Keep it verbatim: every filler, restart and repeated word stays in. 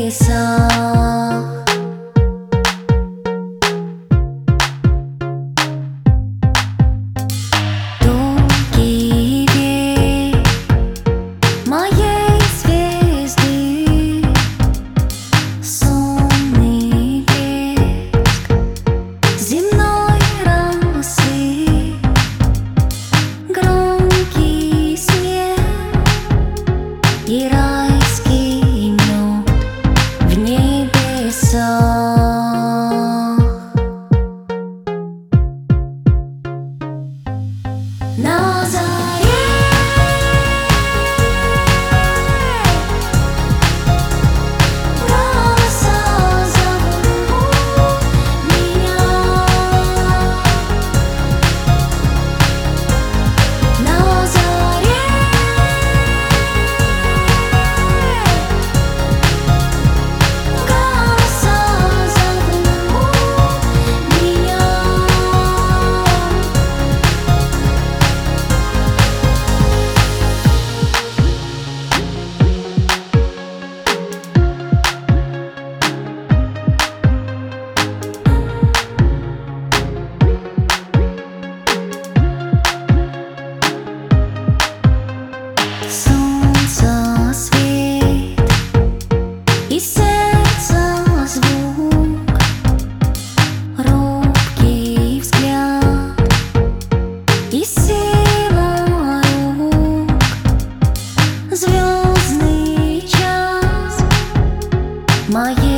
небесах. Тонкий век моей звезды, сонный блеск земной росы, громкий смех и райский мед в небесах. На заре голоса зовут меня. На заре голоса зовут меня. Солнца свет и сердца звук, робкий взгляд и сила рук, звездный час моей